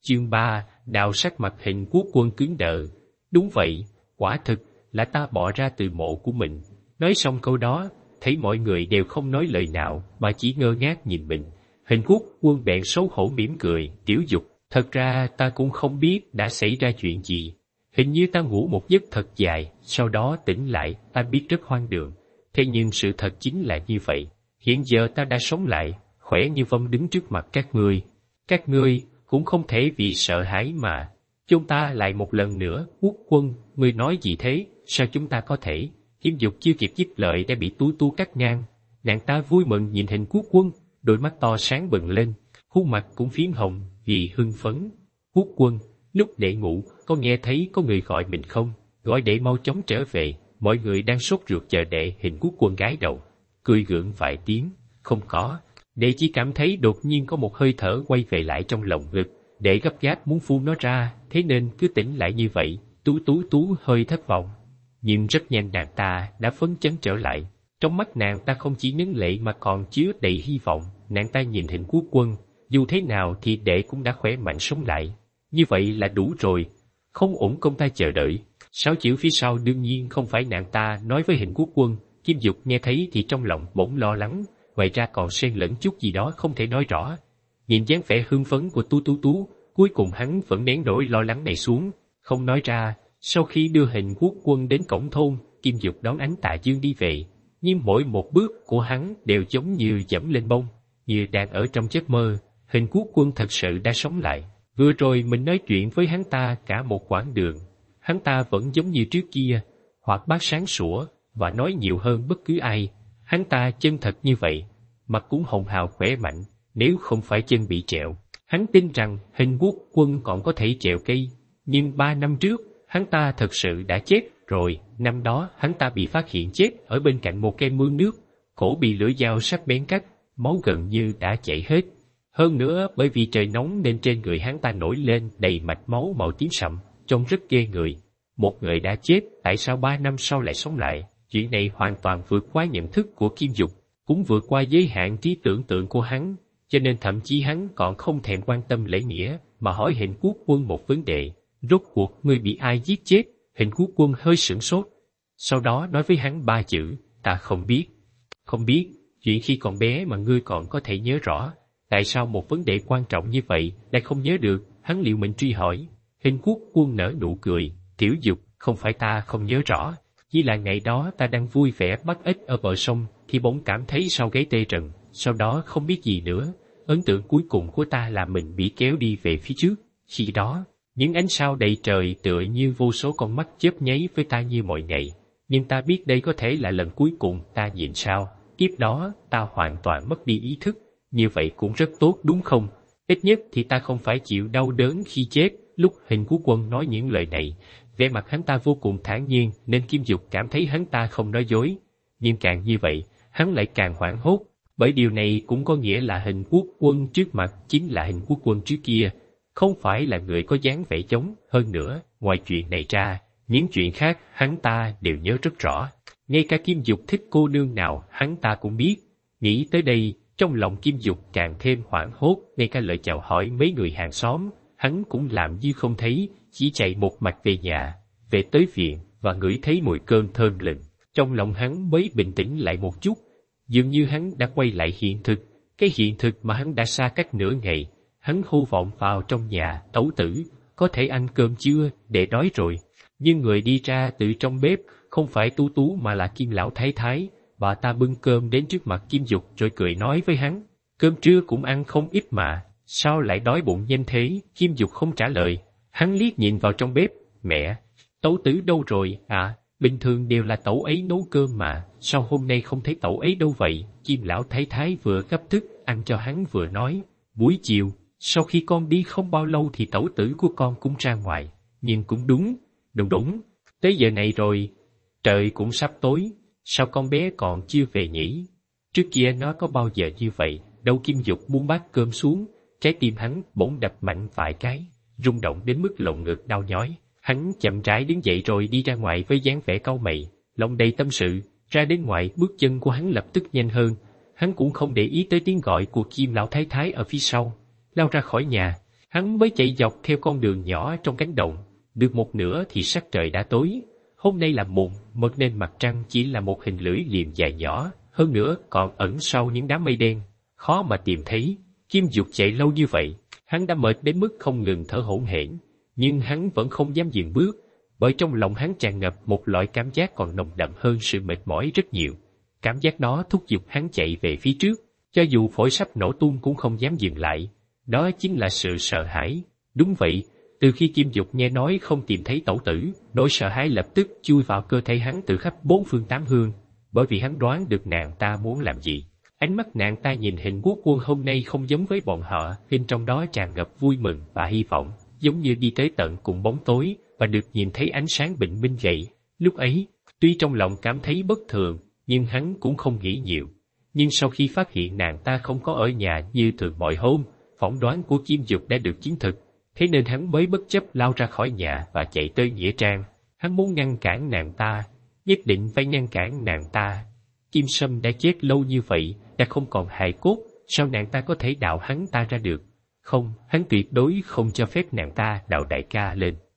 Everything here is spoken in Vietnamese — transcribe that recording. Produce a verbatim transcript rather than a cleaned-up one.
Chương ba, Đào sắc mặt Hình Quốc Quân cứng đờ. Đúng vậy, quả thực là ta bỏ ra từ mộ của mình. Nói xong câu đó, thấy mọi người đều không nói lời nào mà chỉ ngơ ngác nhìn mình. Hình Quốc Quân bèn xấu hổ mỉm cười, Tiểu Dục, thật ra ta cũng không biết đã xảy ra chuyện gì. Hình như ta ngủ một giấc thật dài, sau đó tỉnh lại, ta biết rất hoang đường. Thế nhưng sự thật chính là như vậy. Hiện giờ ta đã sống lại, khỏe như vong đứng trước mặt các ngươi. Các ngươi cũng không thể vì sợ hãi mà. Chúng ta lại một lần nữa, Quốc Quân, ngươi nói gì thế, sao chúng ta có thể? Kiếm Dục chưa kịp dứt lời đã bị Tú Tú cắt ngang. Nàng ta vui mừng nhìn Hình Quốc Quân, đôi mắt to sáng bừng lên, khuôn mặt cũng phím hồng vì hưng phấn. Quốc Quân, lúc đệ ngủ, có nghe thấy có người gọi mình không? Gọi đệ mau chóng trở về. Mọi người đang sốt ruột chờ đệ. Hình Quốc Quân gái đầu, cười gượng vài tiếng. Không có, đệ chỉ cảm thấy đột nhiên có một hơi thở quay về lại trong lòng ngực. Đệ gấp gáp muốn phun nó ra, thế nên cứ tỉnh lại như vậy. Tú Tú Tú hơi thất vọng, nhưng rất nhanh nàng ta đã phấn chấn trở lại. Trong mắt nàng ta không chỉ ngấn lệ mà còn chứa đầy hy vọng. Nàng ta nhìn Hình Quốc Quân, dù thế nào thì đệ cũng đã khỏe mạnh sống lại. Như vậy là đủ rồi, không ổn công ta chờ đợi. Sáu chữ phía sau đương nhiên không phải nàng ta nói với Hình Quốc Quân. Kim Dục nghe thấy thì trong lòng bỗng lo lắng, ngoài ra còn xen lẫn chút gì đó không thể nói rõ. Nhìn dáng vẻ hưng phấn của Tú Tú Tú, cuối cùng hắn vẫn nén nỗi lo lắng này xuống, không nói ra. Sau khi đưa Hình Quốc Quân đến cổng thôn, Kim Dục đón ánh tà dương đi về, nhưng mỗi một bước của hắn đều giống như dẫm lên bông, như đang ở trong giấc mơ. Hình Quốc Quân thật sự đã sống lại. Vừa rồi mình nói chuyện với hắn ta cả một quãng đường, hắn ta vẫn giống như trước kia, hoạt bát sáng sủa và nói nhiều hơn bất cứ ai. Hắn ta chân thật như vậy, mặt cũng hồng hào khỏe mạnh. Nếu không phải chân bị trẹo, hắn tin rằng Hình Quốc Quân còn có thể trèo cây. Nhưng ba năm trước, hắn ta thật sự đã chết rồi. Năm đó hắn ta bị phát hiện chết ở bên cạnh một cây mương nước, cổ bị lưỡi dao sắc bén cắt, máu gần như đã chảy hết. Hơn nữa bởi vì trời nóng nên trên người hắn ta nổi lên đầy mạch máu màu tím sậm, trông rất ghê người. Một người đã chết, tại sao ba năm sau lại sống lại? Chuyện này hoàn toàn vượt quá nhận thức của Kim Dục, cũng vượt qua giới hạn trí tưởng tượng của hắn, cho nên thậm chí hắn còn không thèm quan tâm lễ nghĩa mà hỏi Hình Quốc Quân một vấn đề. Rốt cuộc ngươi bị ai giết chết? Hình Quốc Quân hơi sửng sốt, sau đó nói với hắn ba chữ, ta không biết. Không biết, chuyện khi còn bé mà ngươi còn có thể nhớ rõ, tại sao một vấn đề quan trọng như vậy lại không nhớ được? Hắn liệu mình truy hỏi. Hình Quốc Quân nở nụ cười, Tiểu Dục, không phải ta không nhớ rõ, chỉ là ngày đó ta đang vui vẻ bắt ếch ở bờ sông thì bỗng cảm thấy sau gáy tê rần, sau đó không biết gì nữa. Ấn tượng cuối cùng của ta là mình bị kéo đi về phía trước. Khi đó, những ánh sao đầy trời tựa như vô số con mắt chớp nháy với ta như mọi ngày. Nhưng ta biết đây có thể là lần cuối cùng ta nhìn sao. Kiếp đó, ta hoàn toàn mất đi ý thức. Như vậy cũng rất tốt đúng không? Ít nhất thì ta không phải chịu đau đớn khi chết. Lúc Hình Quốc Quân nói những lời này, vẻ mặt hắn ta vô cùng thản nhiên nên Kim Dục cảm thấy hắn ta không nói dối. Nhưng càng như vậy, hắn lại càng hoảng hốt, bởi điều này cũng có nghĩa là Hình Quốc Quân trước mặt chính là Hình Quốc Quân trước kia, không phải là người có dáng vẻ giống. Hơn nữa, ngoài chuyện này ra, những chuyện khác hắn ta đều nhớ rất rõ. Ngay cả Kim Dục thích cô nương nào hắn ta cũng biết. Nghĩ tới đây, trong lòng Kim Dục càng thêm hoảng hốt, ngay cả lời chào hỏi mấy người hàng xóm, hắn cũng làm như không thấy, chỉ chạy một mạch về nhà. Về tới viện và ngửi thấy mùi cơm thơm lừng, trong lòng hắn mới bình tĩnh lại một chút. Dường như hắn đã quay lại hiện thực, cái hiện thực mà hắn đã xa cách nửa ngày. Hắn hô vọng vào trong nhà, Tẩu tử, có thể ăn cơm chưa, để đói rồi. Nhưng người đi ra từ trong bếp không phải Tú Tú mà là Kim lão thái thái. Bà ta bưng cơm đến trước mặt Kim Dục rồi cười nói với hắn, cơm trưa cũng ăn không ít mà, sao lại đói bụng nhanh thế? Kim Dục không trả lời, hắn liếc nhìn vào trong bếp, mẹ, Tẩu tử đâu rồi? À, bình thường đều là Tẩu ấy nấu cơm mà, sao hôm nay không thấy Tẩu ấy đâu vậy? Kim lão thái thái vừa gấp thức ăn cho hắn vừa nói, buổi chiều, sau khi con đi không bao lâu thì Tẩu tử của con cũng ra ngoài, nhưng cũng đúng, đúng đúng, tới giờ này rồi, trời cũng sắp tối. Sao con bé còn chưa về nhỉ? Trước kia nó có bao giờ như vậy? Đâu. Kim Dục buông bát cơm xuống, trái tim hắn bỗng đập mạnh vài cái, rung động đến mức lồng ngực đau nhói. Hắn chậm rãi đứng dậy rồi đi ra ngoài với dáng vẻ cau mày, lòng đầy tâm sự. Ra đến ngoài, bước chân của hắn lập tức nhanh hơn. Hắn cũng không để ý tới tiếng gọi của Kim lão thái thái ở phía sau, lao ra khỏi nhà. Hắn Hắn mới chạy dọc theo con đường nhỏ trong cánh đồng, được một nửa thì sắc trời đã tối. Hôm nay là mùng một nên mặt trăng chỉ là một hình lưỡi liềm dài nhỏ, hơn nữa còn ẩn sau những đám mây đen, khó mà tìm thấy. Kim Dục chạy lâu như vậy, hắn đã mệt đến mức không ngừng thở hổn hển, nhưng hắn vẫn không dám dừng bước, bởi trong lòng hắn tràn ngập một loại cảm giác còn nồng đậm hơn sự mệt mỏi rất nhiều. Cảm giác đó thúc giục hắn chạy về phía trước, cho dù phổi sắp nổ tung cũng không dám dừng lại. Đó chính là sự sợ hãi. Đúng vậy, từ khi Kim Dục nghe nói không tìm thấy tẩu tử, nỗi sợ hãi lập tức chui vào cơ thể hắn từ khắp bốn phương tám hướng, bởi vì hắn đoán được nàng ta muốn làm gì. Ánh mắt nàng ta nhìn hình quốc quân hôm nay không giống với bọn họ, bên trong đó tràn ngập vui mừng và hy vọng, giống như đi tới tận cùng bóng tối và được nhìn thấy ánh sáng bình minh vậy. Lúc ấy, tuy trong lòng cảm thấy bất thường, nhưng hắn cũng không nghĩ nhiều. Nhưng sau khi phát hiện nàng ta không có ở nhà như thường mọi hôm, phỏng đoán của Kim Dục đã được chứng thực, thế nên hắn mới bất chấp lao ra khỏi nhà và chạy tới nghĩa trang. Hắn muốn ngăn cản nàng ta, nhất định phải ngăn cản nàng ta. Kim Sâm đã chết lâu như vậy, đã không còn hài cốt, sao nàng ta có thể đạo hắn ta ra được? Không, hắn tuyệt đối không cho phép nàng ta đạo đại ca lên.